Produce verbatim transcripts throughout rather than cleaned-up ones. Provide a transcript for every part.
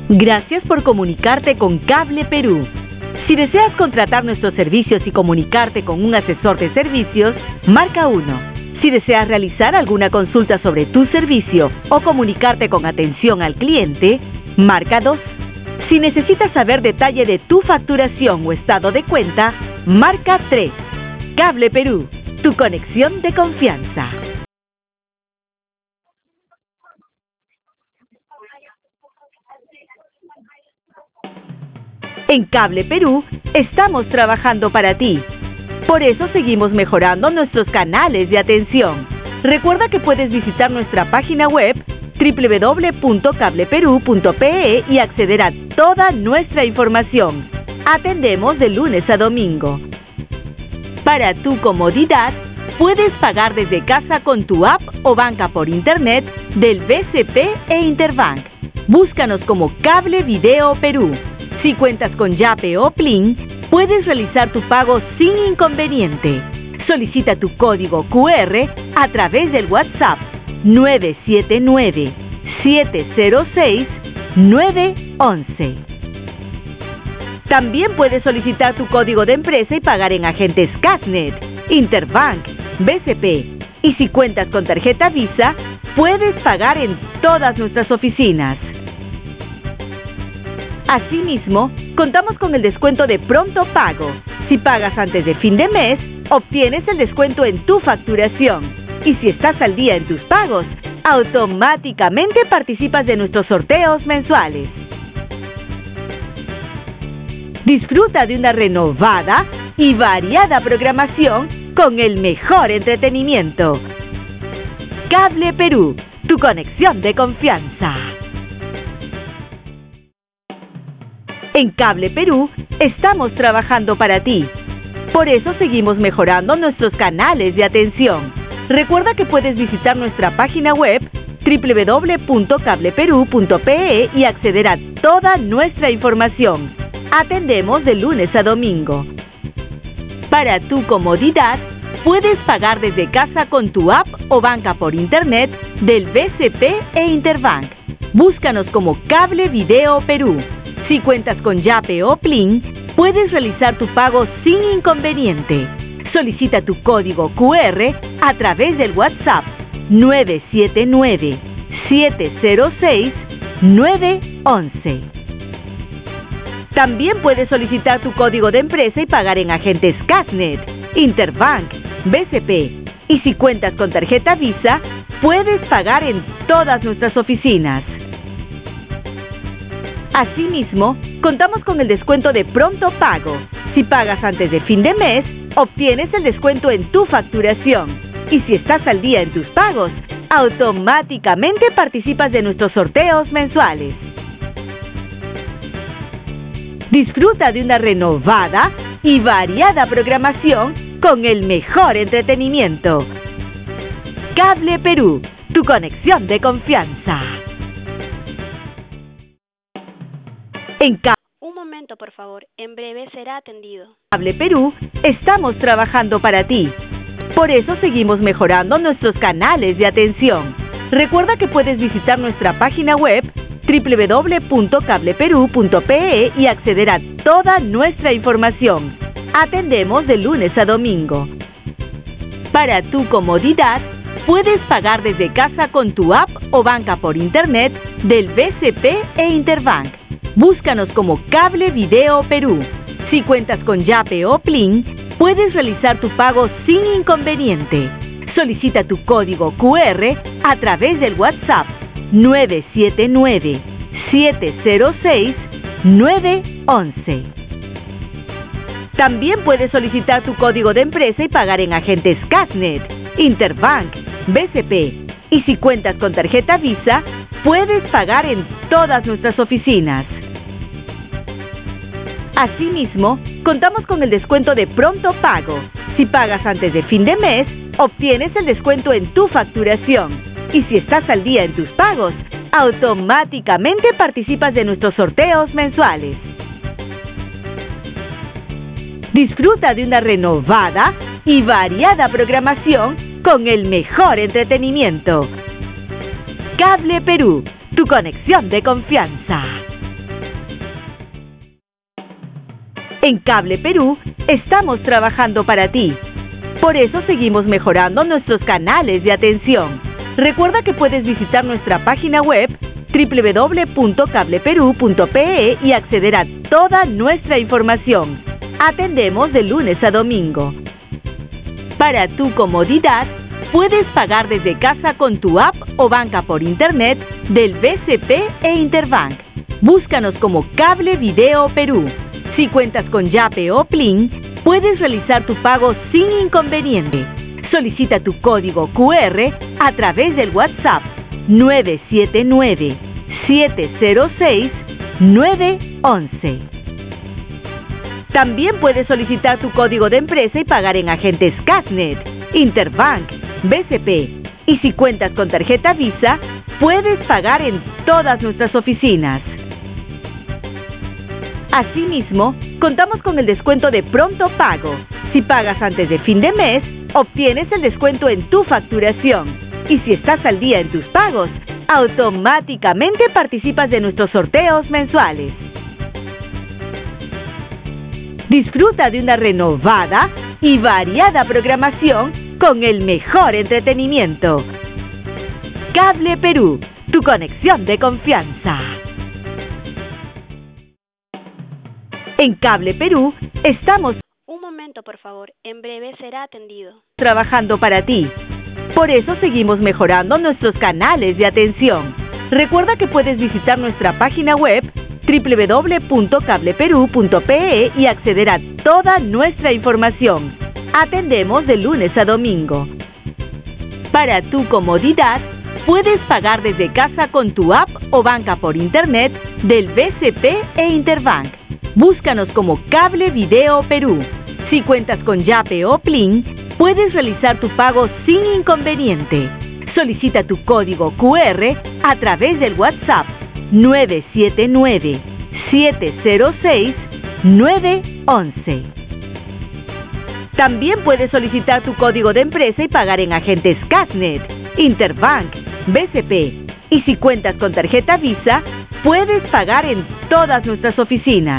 Gracias por comunicarte con Cable Perú. Si deseas contratar nuestros servicios y comunicarte con un asesor de servicios, marca uno. Si deseas realizar alguna consulta sobre tu servicio o comunicarte con atención al cliente, marca dos. Si necesitas saber detalle de tu facturación o estado de cuenta, marca tres. Cable Perú, tu conexión de confianza. En Cable Perú estamos trabajando para ti. Por eso seguimos mejorando nuestros canales de atención. Recuerda que puedes visitar nuestra página web doble u doble u doble u punto cable perú punto pe e y acceder a toda nuestra información. Atendemos de lunes a domingo. Para tu comodidad, puedes pagar desde casa con tu app o banca por internet del B C P e Interbank. Búscanos como Cable Video Perú. Si cuentas con Yape o Plin, puedes realizar tu pago sin inconveniente. Solicita tu código cu erre a través del WhatsApp nueve siete nueve, siete cero seis, nueve once. También puedes solicitar tu código de empresa y pagar en agentes Cashnet, Interbank, B C P. Y si cuentas con tarjeta Visa, puedes pagar en todas nuestras oficinas. Asimismo, contamos con el descuento de Pronto Pago. Si pagas antes de fin de mes, obtienes el descuento en tu facturación. Y si estás al día en tus pagos, automáticamente participas de nuestros sorteos mensuales. Disfruta de una renovada y variada programación con el mejor entretenimiento. Cable Perú, tu conexión de confianza. En Cable Perú estamos trabajando para ti. Por eso seguimos mejorando nuestros canales de atención. Recuerda que puedes visitar nuestra página web doble u doble u doble u punto cable perú punto pe e y acceder a toda nuestra información. Atendemos de lunes a domingo. Para tu comodidad, puedes pagar desde casa con tu app o banca por internet del B C P e Interbank. Búscanos como Cable Video Perú. Si cuentas con Yape o Plin, puedes realizar tu pago sin inconveniente. Solicita tu código cu erre a través del WhatsApp nueve siete nueve, siete cero seis, nueve once. También puedes solicitar tu código de empresa y pagar en agentes Cashnet, Interbank, B C P. Y si cuentas con tarjeta Visa, puedes pagar en todas nuestras oficinas. Asimismo, contamos con el descuento de Pronto Pago. Si pagas antes de fin de mes, obtienes el descuento en tu facturación. Y si estás al día en tus pagos, automáticamente participas de nuestros sorteos mensuales. Disfruta de una renovada y variada programación con el mejor entretenimiento. Cable Perú, tu conexión de confianza. En Cable Un momento, por favor. En breve será atendido. Cable Perú estamos trabajando para ti. Por eso seguimos mejorando nuestros canales de atención. Recuerda que puedes visitar nuestra página web doble u doble u doble u punto cable perú punto pe e y acceder a toda nuestra información. Atendemos de lunes a domingo. Para tu comodidad, puedes pagar desde casa con tu app o banca por internet del B C P e Interbank. Búscanos como Cable Video Perú. Si cuentas con Yape o Plin, puedes realizar tu pago sin inconveniente. Solicita tu código cu erre a través del WhatsApp nueve siete nueve, siete cero seis, nueve once. También puedes solicitar tu código de empresa y pagar en agentes Cashnet, Interbank, B C P. Y si cuentas con tarjeta Visa, puedes pagar en todas nuestras oficinas. Asimismo, contamos con el descuento de Pronto Pago. Si pagas antes de fin de mes, obtienes el descuento en tu facturación. Y si estás al día en tus pagos, automáticamente participas de nuestros sorteos mensuales. Disfruta de una renovada y variada programación con el mejor entretenimiento. Cable Perú, tu conexión de confianza. En Cable Perú estamos trabajando para ti. Por eso seguimos mejorando nuestros canales de atención. Recuerda que puedes visitar nuestra página web doble u doble u doble u punto cable perú punto pe e y acceder a toda nuestra información. Atendemos de lunes a domingo. Para tu comodidad, puedes pagar desde casa con tu app o banca por internet del B C P e Interbank. Búscanos como Cable Video Perú. Si cuentas con Yape o Plin, puedes realizar tu pago sin inconveniente. Solicita tu código cu erre a través del WhatsApp nueve siete nueve, siete cero seis, nueve once. También puedes solicitar tu código de empresa y pagar en agentes Casnet, Interbank, B C P. Y si cuentas con tarjeta Visa, puedes pagar en todas nuestras oficinas. Asimismo, contamos con el descuento de pronto pago. Si pagas antes de fin de mes, obtienes el descuento en tu facturación. Y si estás al día en tus pagos, automáticamente participas de nuestros sorteos mensuales. Disfruta de una renovada y variada programación con el mejor entretenimiento. Cable Perú, tu conexión de confianza. En Cable Perú estamos Un momento, por favor. En breve será atendido. trabajando para ti. Por eso seguimos mejorando nuestros canales de atención. Recuerda que puedes visitar nuestra página web doble u doble u doble u punto cable perú punto pe e y acceder a toda nuestra información. Atendemos de lunes a domingo. Para tu comodidad, puedes pagar desde casa con tu app o banca por internet del B C P e Interbank. Búscanos como Cable Video Perú. Si cuentas con Yape o Plin, puedes realizar tu pago sin inconveniente. Solicita tu código cu erre a través del WhatsApp nueve siete nueve, siete cero seis, nueve once. También puedes solicitar tu código de empresa y pagar en agentes Casnet, Interbank, B C P. Y si cuentas con tarjeta Visa, puedes pagar en todas nuestras oficinas.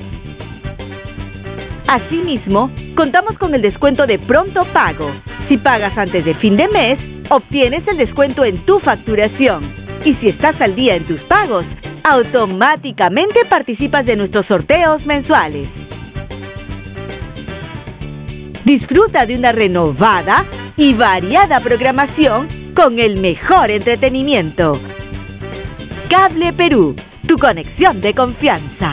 Asimismo, contamos con el descuento de pronto pago. Si pagas antes de fin de mes, obtienes el descuento en tu facturación. Y si estás al día en tus pagos, automáticamente participas de nuestros sorteos mensuales. Disfruta de una renovada y variada programación con el mejor entretenimiento. Cable Perú, tu conexión de confianza.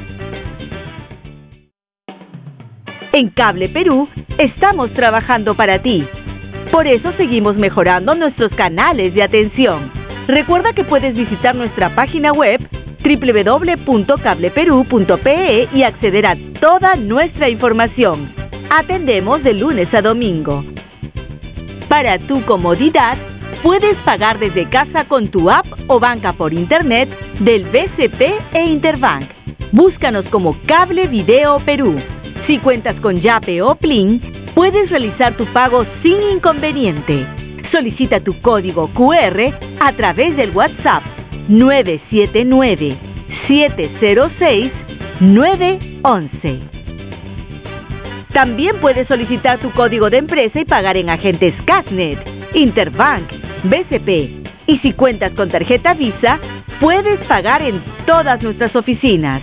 En Cable Perú estamos trabajando para ti. Por eso seguimos mejorando nuestros canales de atención. Recuerda que puedes visitar nuestra página web doble u doble u doble u punto cable perú punto pe e y acceder a toda nuestra información. Atendemos de lunes a domingo. Para tu comodidad, puedes pagar desde casa con tu app o banca por internet del B C P e Interbank. Búscanos como Cable Video Perú. Si cuentas con Yape o Plin, puedes realizar tu pago sin inconveniente. Solicita tu código cu erre a través del WhatsApp nueve siete nueve, siete cero seis, nueve once. También puedes solicitar tu código de empresa y pagar en agentes Casnet, Interbank, B C P. Y si cuentas con tarjeta Visa, puedes pagar en todas nuestras oficinas.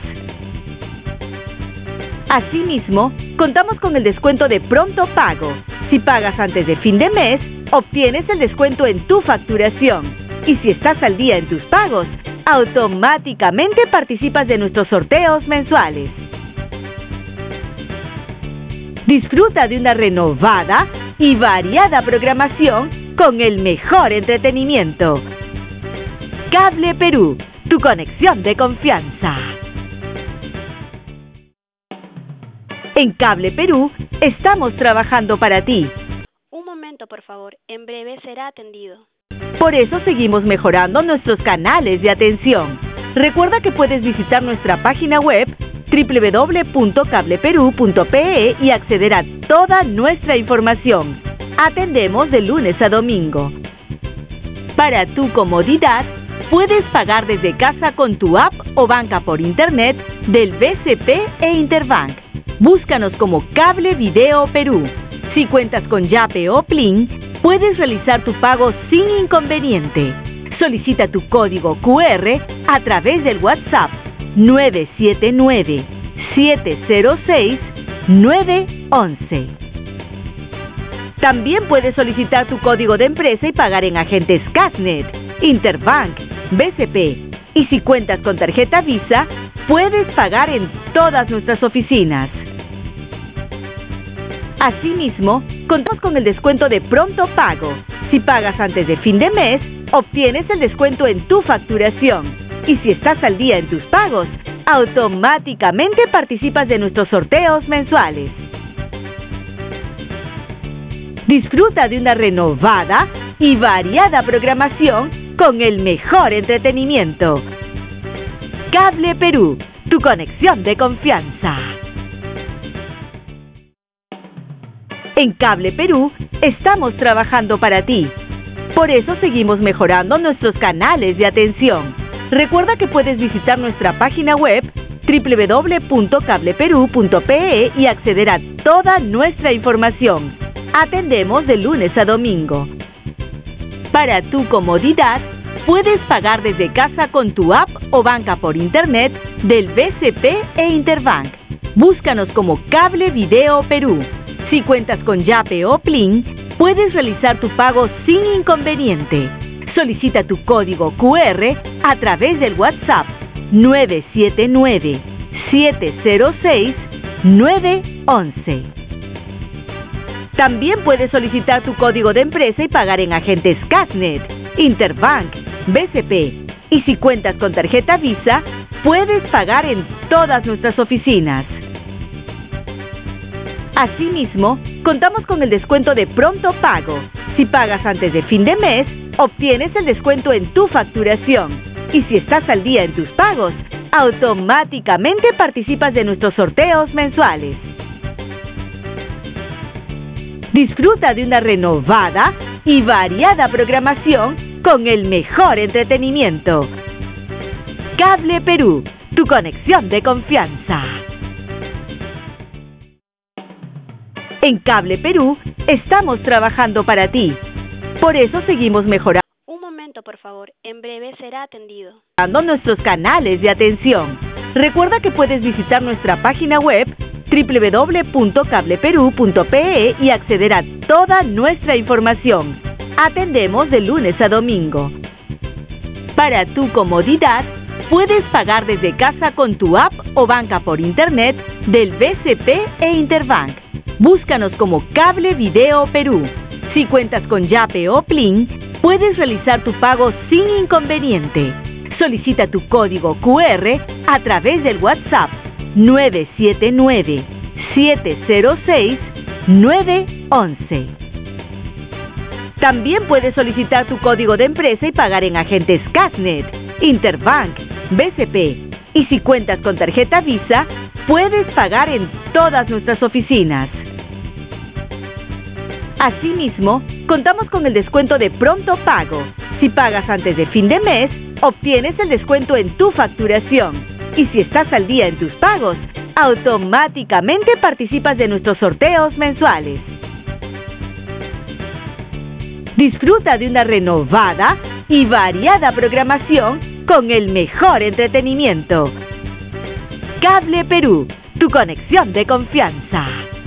Asimismo, contamos con el descuento de pronto pago. Si pagas antes de fin de mes, obtienes el descuento en tu facturación. Y si estás al día en tus pagos, automáticamente participas de nuestros sorteos mensuales. Disfruta de una renovada y variada programación con el mejor entretenimiento. Cable Perú, tu conexión de confianza. En Cable Perú estamos trabajando para ti. Un momento, por favor. En breve será atendido. Por eso seguimos mejorando nuestros canales de atención. Recuerda que puedes visitar nuestra página web doble u doble u doble u punto cable perú punto pe e y acceder a toda nuestra información. Atendemos de lunes a domingo. Para tu comodidad, puedes pagar desde casa con tu app o banca por internet del B C P e Interbank. Búscanos como Cable Video Perú. Si cuentas con Yape o Plin, puedes realizar tu pago sin inconveniente. Solicita tu código cu erre a través del WhatsApp nueve siete nueve, siete cero seis, nueve once. También puedes solicitar tu código de empresa y pagar en agentes Casnet, Interbank, B C P. Y si cuentas con tarjeta Visa, puedes pagar en todas nuestras oficinas. Asimismo, contamos con el descuento de Pronto Pago. Si pagas antes de fin de mes, obtienes el descuento en tu facturación. Y si estás al día en tus pagos, automáticamente participas de nuestros sorteos mensuales. Disfruta de una renovada y variada programación con el mejor entretenimiento. Cable Perú, tu conexión de confianza. En Cable Perú estamos trabajando para ti. Por eso seguimos mejorando nuestros canales de atención. Recuerda que puedes visitar nuestra página web doble u doble u doble u punto cable perú punto pe e y acceder a toda nuestra información. Atendemos de lunes a domingo. Para tu comodidad, puedes pagar desde casa con tu app o banca por internet del B C P e Interbank. Búscanos como Cable Video Perú. Si cuentas con Yape o Plin, puedes realizar tu pago sin inconveniente. Solicita tu código cu erre a través del WhatsApp nueve siete nueve, siete cero seis, nueve once. También puedes solicitar tu código de empresa y pagar en agentes Casnet, Interbank, B C P. Y si cuentas con tarjeta Visa, puedes pagar en todas nuestras oficinas. Asimismo, contamos con el descuento de Pronto Pago. Si pagas antes de fin de mes, obtienes el descuento en tu facturación. Y si estás al día en tus pagos, automáticamente participas de nuestros sorteos mensuales. Disfruta de una renovada y variada programación con el mejor entretenimiento. Cable Perú, tu conexión de confianza. En Cable Perú estamos trabajando para ti. Por eso seguimos mejorando Un momento, por favor. En breve será atendido. nuestros canales de atención. Recuerda que puedes visitar nuestra página web doble u doble u doble u punto cable perú punto pe e y acceder a toda nuestra información. Atendemos de lunes a domingo. Para tu comodidad, puedes pagar desde casa con tu app o banca por internet del B C P e Interbank. Búscanos como Cable Video Perú. Si cuentas con Yape o Plin, puedes realizar tu pago sin inconveniente. Solicita tu código cu erre a través del WhatsApp nueve siete nueve, siete cero seis, nueve once. También puedes solicitar tu código de empresa y pagar en agentes Casnet, Interbank, B C P. Y si cuentas con tarjeta Visa, puedes pagar en todas nuestras oficinas. Asimismo, contamos con el descuento de Pronto Pago. Si pagas antes de fin de mes, obtienes el descuento en tu facturación. Y si estás al día en tus pagos, automáticamente participas de nuestros sorteos mensuales. Disfruta de una renovada y variada programación con el mejor entretenimiento. Cable Perú, tu conexión de confianza.